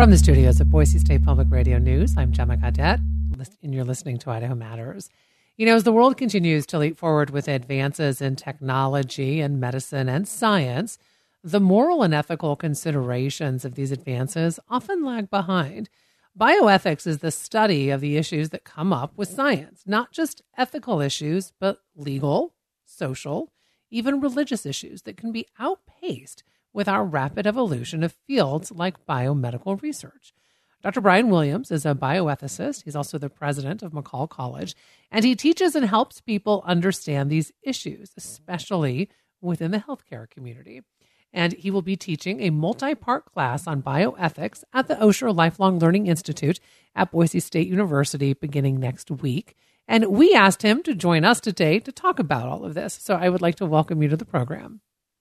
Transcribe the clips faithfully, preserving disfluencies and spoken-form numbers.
From the studios of Boise State Public Radio News, I'm Gemma Cadet, and you're listening to Idaho Matters. You know, as the world continues to leap forward with advances in technology and medicine and science, the moral and ethical considerations of these advances often lag behind. Bioethics is the study of the issues that come up with science, not just ethical issues, but legal, social, even religious issues that can be outpaced with our rapid evolution of fields like biomedical research. Doctor Brian Williams is a bioethicist. He's also the president of McCall College, and he teaches and helps people understand these issues, especially within the healthcare community. And he will be teaching a multi-part class on bioethics at the Osher Lifelong Learning Institute at Boise State University beginning next week. And we asked him to join us today to talk about all of this. So I would like to welcome you to the program.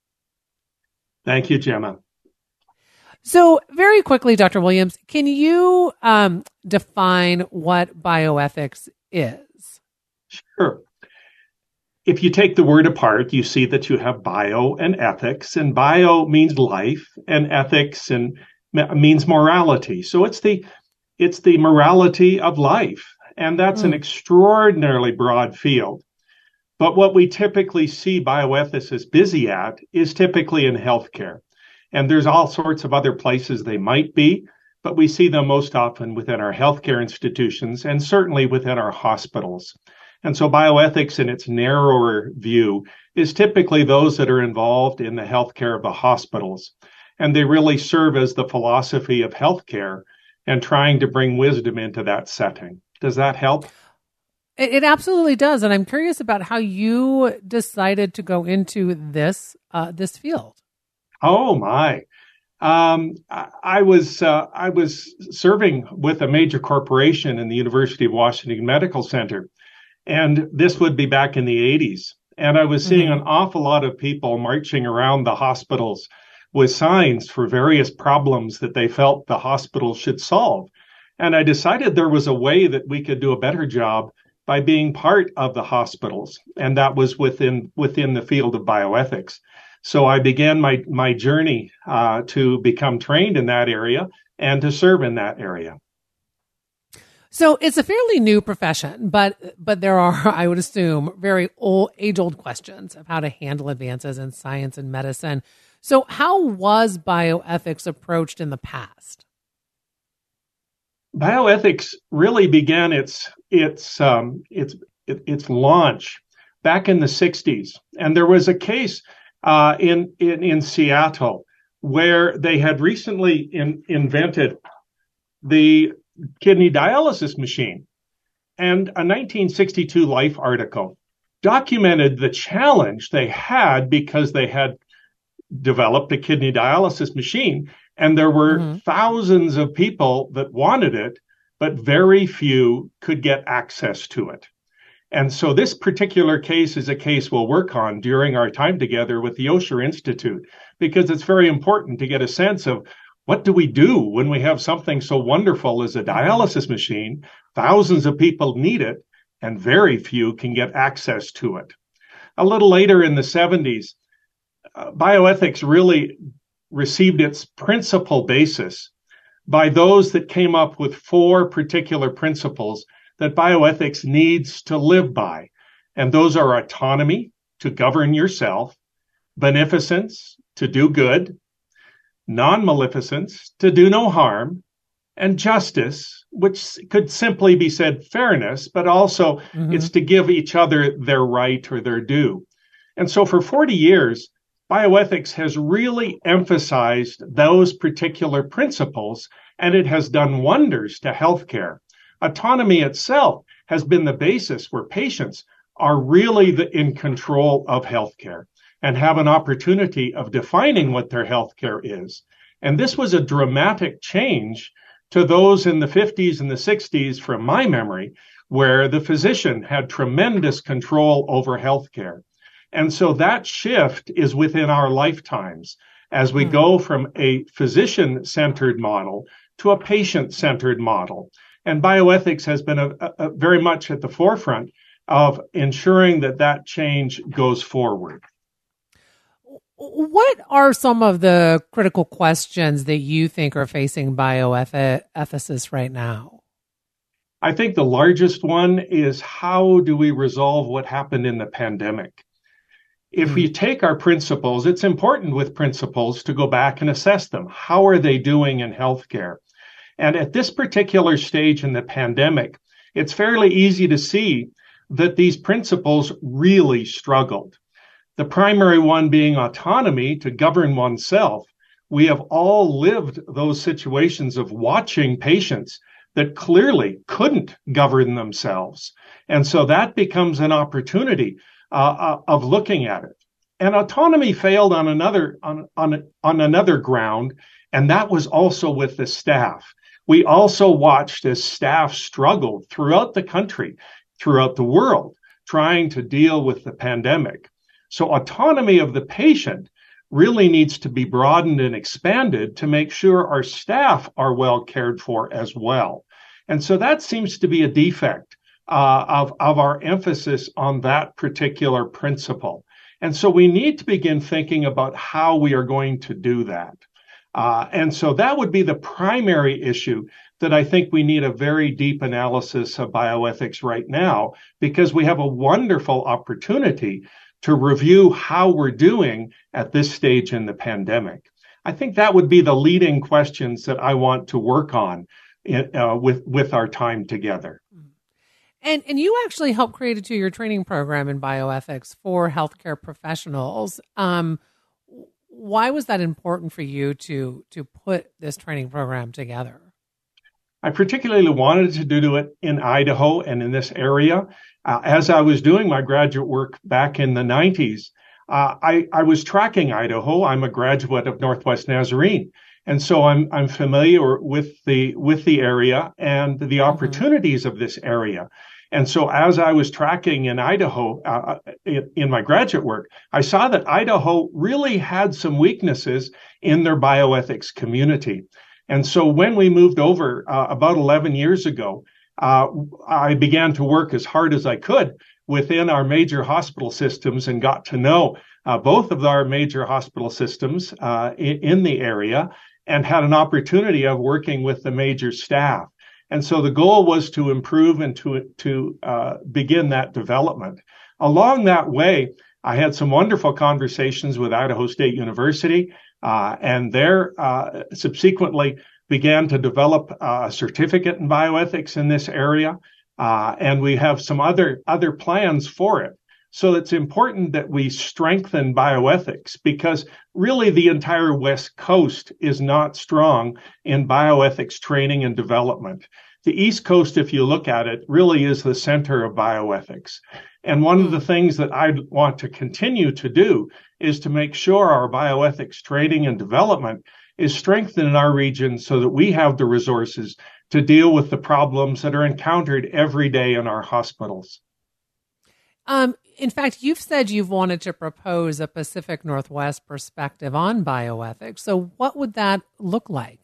Thank you, Gemma. So very quickly, Doctor Williams, can you um, define what bioethics is? Sure. If you take the word apart, you see that you have bio and ethics, and bio means life, and ethics and means morality. So it's the it's the morality of life, and that's mm. an extraordinarily broad field. But what we typically see bioethicists busy at is typically in healthcare. And there's all sorts of other places they might be, but we see them most often within our healthcare institutions and certainly within our hospitals. And so bioethics in its narrower view is typically those that are involved in the healthcare of the hospitals. And they really serve as the philosophy of healthcare and trying to bring wisdom into that setting. Does that help? It, it absolutely does. And I'm curious about how you decided to go into this uh, this field. Oh, my. Um, I, I was uh, I was serving with a major corporation in the University of Washington Medical Center. And this would be back in the eighties. And I was seeing mm-hmm. an awful lot of people marching around the hospitals with signs for various problems that they felt the hospital should solve. And I decided there was a way that we could do a better job by being part of the hospitals. And that was within within the field of bioethics. So I began my, my journey uh, to become trained in that area and to serve in that area. So it's a fairly new profession, but but there are, I would assume, very old, age-old questions of how to handle advances in science and medicine. So how was bioethics approached in the past? Bioethics really began its its um, its its launch back in the sixties, and there was a case uh, in, in in Seattle where they had recently in, invented the kidney dialysis machine. And a nineteen sixty-two Life article documented the challenge they had because they had developed a kidney dialysis machine. And there were mm-hmm. thousands of people that wanted it, but very few could get access to it. And so this particular case is a case we'll work on during our time together with the Osher Institute, because it's very important to get a sense of what do we do when we have something so wonderful as a dialysis machine? Thousands of people need it, and very few can get access to it. A little later in the seventies, uh, bioethics really received its principal basis by those that came up with four particular principles that bioethics needs to live by. And those are autonomy, to govern yourself, beneficence, to do good, non-maleficence, to do no harm, and justice, which could simply be said fairness, but also mm-hmm. it's to give each other their right or their due. And so for forty years, bioethics has really emphasized those particular principles, and it has done wonders to healthcare. Autonomy itself has been the basis where patients are really the, in control of healthcare and have an opportunity of defining what their healthcare is. And this was a dramatic change to those in the fifties and the sixties, from my memory, where the physician had tremendous control over healthcare. And so that shift is within our lifetimes as we mm. go from a physician-centered model to a patient-centered model. And bioethics has been a, a, very much at the forefront of ensuring that that change goes forward. What are some of the critical questions that you think are facing bioethicists right now? I think the largest one is, how do we resolve what happened in the pandemic? If mm. we take our principles, it's important with principles to go back and assess them. How are they doing in healthcare? And at this particular stage in the pandemic, it's fairly easy to see that these principles really struggled. The primary one being autonomy to govern oneself. We have all lived those situations of watching patients that clearly couldn't govern themselves. And so that becomes an opportunity uh, of looking at it. And autonomy failed on another on, on, on another ground, and that was also with the staff. We also watched as staff struggled throughout the country, throughout the world, trying to deal with the pandemic. So autonomy of the patient really needs to be broadened and expanded to make sure our staff are well cared for as well. And so that seems to be a defect uh, of, of our emphasis on that particular principle. And so we need to begin thinking about how we are going to do that. Uh, and so that would be the primary issue that I think we need a very deep analysis of bioethics right now, because we have a wonderful opportunity to review how we're doing at this stage in the pandemic. I think that would be the leading questions that I want to work on in, uh, with, with our time together. And and you actually helped create a two-year training program in bioethics for healthcare professionals. Um, why was that important for you to to put this training program together? I particularly wanted to do it in Idaho and in this area. Uh, as I was doing my graduate work back in the nineties, uh, I, I was tracking Idaho. I'm a graduate of Northwest Nazarene. And so I'm I'm familiar with the with the area and the opportunities mm-hmm. of this area. And so as I was tracking in Idaho uh, in, in my graduate work, I saw that Idaho really had some weaknesses in their bioethics community. And so when we moved over uh, about eleven years ago, uh, I began to work as hard as I could within our major hospital systems and got to know uh, both of our major hospital systems uh, in, in the area, and had an opportunity of working with the major staff. And so the goal was to improve and to, to uh, begin that development. Along that way, I had some wonderful conversations with Idaho State University, uh, and there uh, subsequently began to develop a certificate in bioethics in this area. Uh, and we have some other, other plans for it. So it's important that we strengthen bioethics, because really the entire West Coast is not strong in bioethics training and development. The East Coast, if you look at it, really is the center of bioethics. And one of the things that I want to continue to do is to make sure our bioethics training and development is strengthened in our region so that we have the resources to deal with the problems that are encountered every day in our hospitals. Um, in fact, you've said you've wanted to propose a Pacific Northwest perspective on bioethics. So what would that look like?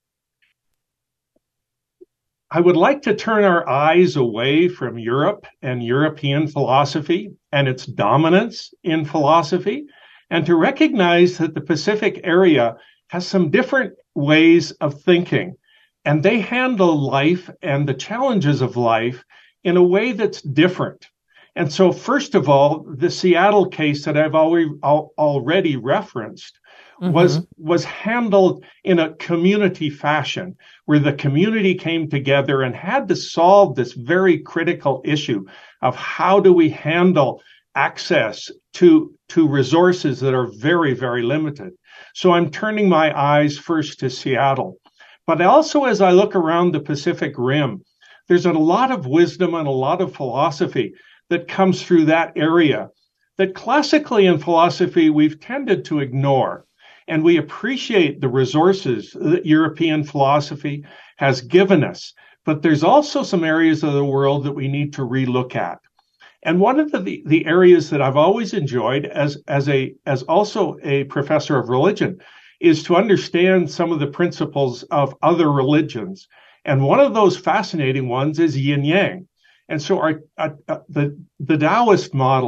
I would like to turn our eyes away from Europe and European philosophy and its dominance in philosophy, and to recognize that the Pacific area has some different ways of thinking, and they handle life and the challenges of life in a way that's different. And so, first of all, the Seattle case that I've already, already referenced mm-hmm. was, was handled in a community fashion, where the community came together and had to solve this very critical issue of how do we handle access to, to resources that are very, very limited. So I'm turning my eyes first to Seattle. But also, as I look around the Pacific Rim, there's a lot of wisdom and a lot of philosophy that comes through that area that classically in philosophy we've tended to ignore. And we appreciate the resources that European philosophy has given us. But there's also some areas of the world that we need to relook at. And one of the, the areas that I've always enjoyed as, as, a, as also a professor of religion is to understand some of the principles of other religions. And one of those fascinating ones is yin yang. And so our, uh, uh, the, the Taoist model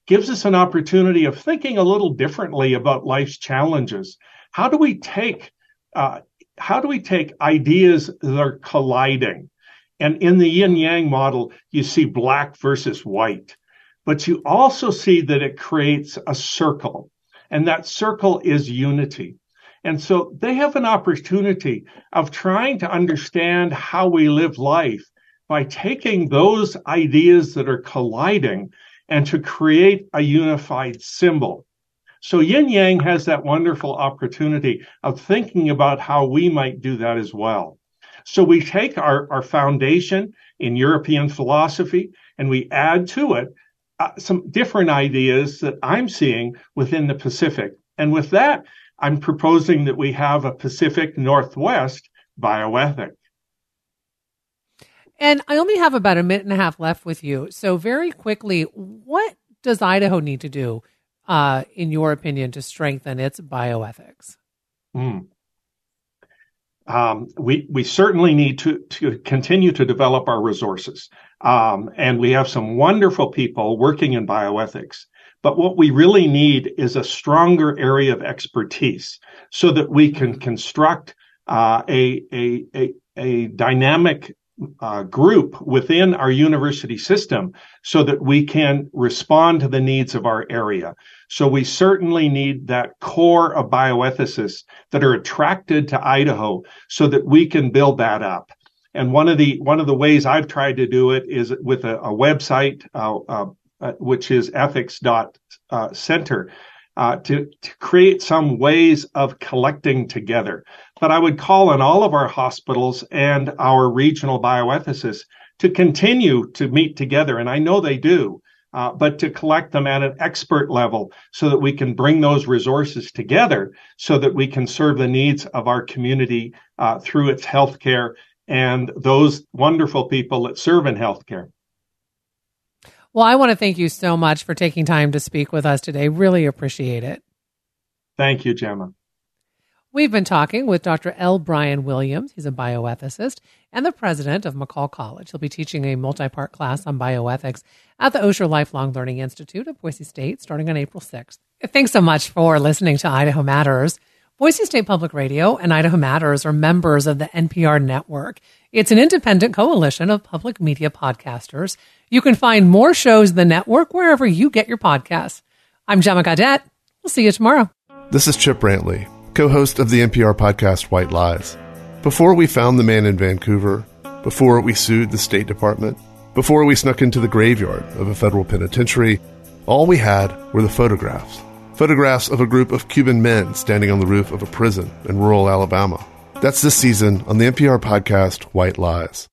gives us an opportunity of thinking a little differently about life's challenges. How do we take uh, how do we take ideas that are colliding? And in the yin-yang model, you see black versus white, but you also see that it creates a circle, and that circle is unity. And so they have an opportunity of trying to understand how we live life by taking those ideas that are colliding and to create a unified symbol. So yin-yang has that wonderful opportunity of thinking about how we might do that as well. So we take our, our foundation in European philosophy and we add to it uh, some different ideas that I'm seeing within the Pacific. And with that, I'm proposing that we have a Pacific Northwest bioethic. And I only have about a minute and a half left with you. So very quickly, what does Idaho need to do, uh, in your opinion, to strengthen its bioethics? Mm. Um, we we certainly need to, to continue to develop our resources. Um, and we have some wonderful people working in bioethics. But what we really need is a stronger area of expertise so that we can construct uh, a, a, a, a dynamic uh, group within our university system so that we can respond to the needs of our area. So we certainly need that core of bioethicists that are attracted to Idaho so that we can build that up. And one of the one of the ways I've tried to do it is with a, a website, uh, uh, uh, which is ethics dot center, uh, to, to create some ways of collecting together. But I would call on all of our hospitals and our regional bioethicists to continue to meet together, and I know they do, uh, but to collect them at an expert level so that we can bring those resources together so that we can serve the needs of our community uh, through its healthcare and those wonderful people that serve in healthcare. Well, I want to thank you so much for taking time to speak with us today. Really appreciate it. Thank you, Gemma. We've been talking with Doctor L. Brian Williams. He's a bioethicist and the president of McCall College. He'll be teaching a multi-part class on bioethics at the Osher Lifelong Learning Institute of Boise State starting on April sixth. Thanks so much for listening to Idaho Matters. Boise State Public Radio and Idaho Matters are members of the N P R network. It's an independent coalition of public media podcasters. You can find more shows in the network wherever you get your podcasts. I'm Gemma Gaudette. We'll see you tomorrow. This is Chip Brantley, co-host of the N P R podcast White Lies. Before we found the man in Vancouver, before we sued the State Department, before we snuck into the graveyard of a federal penitentiary, all we had were the photographs. Photographs of a group of Cuban men standing on the roof of a prison in rural Alabama. That's this season on the N P R podcast White Lies.